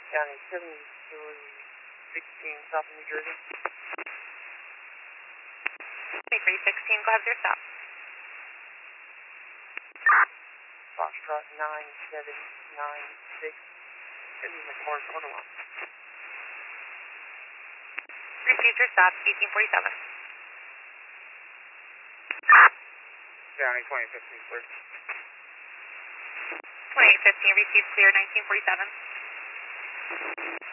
County 7216, South New Jersey. 2316, go ahead with your stop. Foxtrot 9796, heading the corner line. Received your stop, 1847. County 2015, clear. 2815, received clear, 1947.